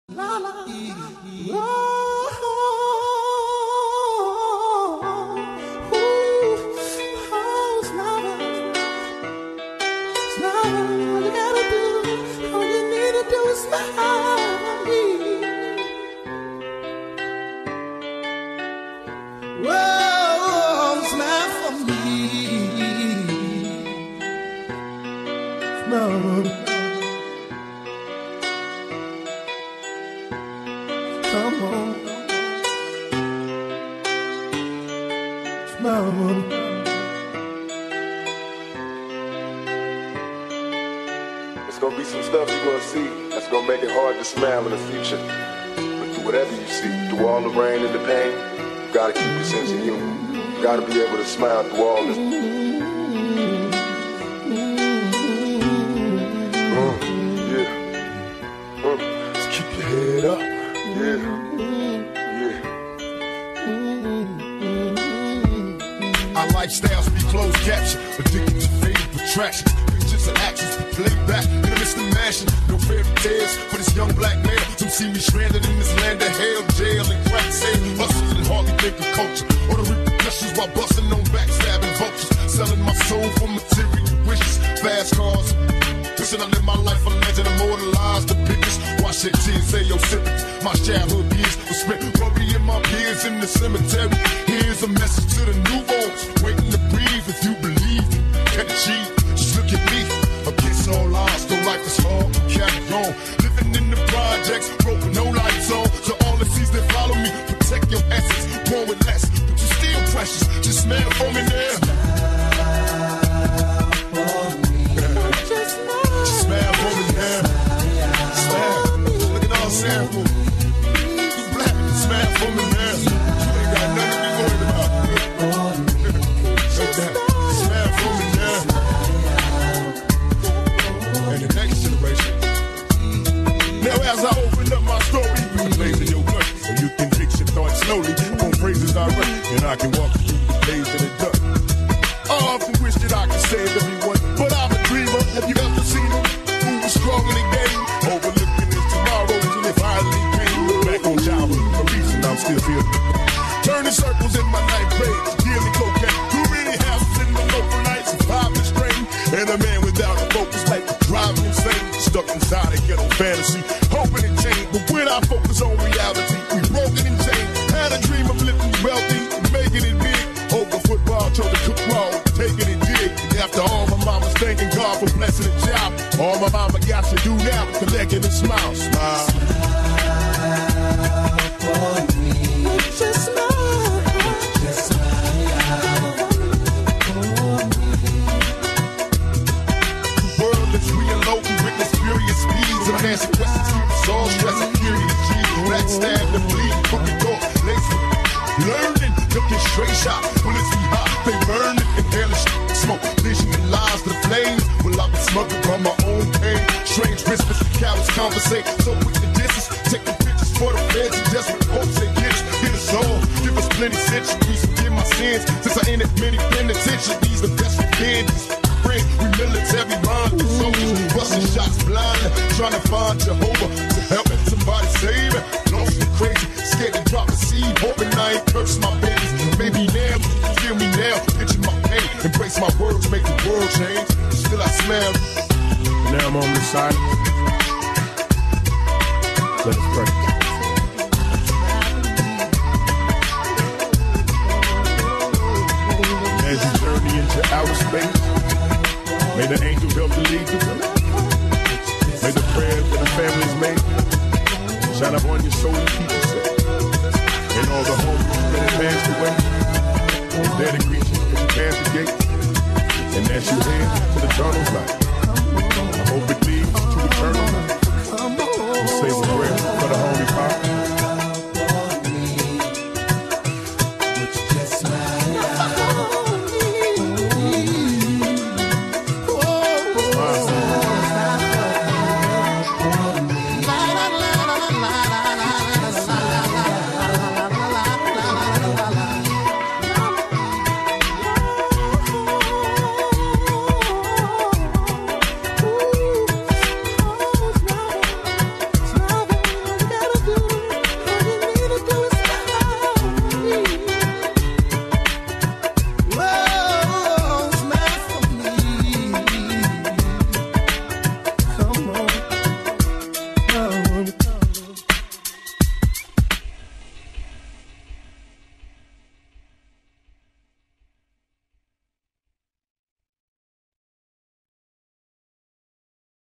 La la, smile, you gotta do, all you need to do is smile for me. Whoa, smile for me. Smile. Come on, smile. It's gonna be some stuff you're gonna see that's gonna make it hard to smile in the future. But through whatever you see, through all the rain and the pain, you gotta keep your sense of humor. You gotta be able to smile through all this. Just keep your head up. Our lifestyles be closed caption, addicted to favorite attraction. Pictures and actions be played back in the midst of mashing. No fairy tales for this young black male. Some see me stranded in this land of hell, jail and crack sale. Hustles and hardly think of culture, or the repercussions while busting on backstabbing vultures. Selling my soul for material wishes, fast cars. Listen, I live my life a legend, immortalized the pictures. Watch their tears say your sympathy. My childhood years were spent burying my peers in the cemetery. Here's a message to the newborns, waiting to breathe. If you believe you can achieve, just look at me. Against all odds, though life is hard, carry on. Living in the projects, broke with no lights on. So all the seas that follow me, protect your essence. Born with less, but you still precious. Just smile for me now. Sample. You black, smile for me now. You ain't got nothing to be worried about. Smile for me now. And the next generation. Now as I open up my story, you can blaze in your gut, so you can fix your thoughts slowly. On phrases I write, and I can walk through the days in the dark. I often wish that I could save everyone, but I'm a dreamer. Have you ever seen him? Who was strong in the game? Overlooking his tomorrow. Finally came back on childhood, a reason I'm still here. Turning circles in my ninth grade, dealing cocaine. Too many houses in the local nights, surviving strain. And a man without a focus, like driving insane. Stuck inside a ghetto fantasy, hoping it changed. But when I focus on reality, we broken and chained. Had a dream of living wealthy, making it big. Over football, told to cook raw, taking it big. And after all my mama's thanking God for blessing the job, all my mama got to do now is collecting a smile. Smile. Answer questions, soul stress, security, backstab, the bleed, crooked door, lace, learning, looking straight shot, bullets be hot, they burn it, inhaling smoke, vision and lies to the flames, well I've been smothered by my own pain, strange whispers, cowards conversate, so quick the distance, taking pictures for the feds and desperate hopes they get us all, give us plenty centuries, forgive my sins, since I ended many penitentiaries, the best revenge is friends, we military mind, soldiers, busting shots blind, trying to find Jehovah to help somebody save it. Lost and crazy, scared to drop the seed, hoping I ain't cursed my babies. Maybe now, feel me now, picture my pain, embrace my words, make the world change. Still I smell. Now I'm on the side. Let us pray. As you journey into outer space, may the angels help to lead the way. May the prayers that the families made shine up on your soul and keep you safe. And all the homies that have passed away, they're to greet you as you pass the gate. And as you head to the eternal light.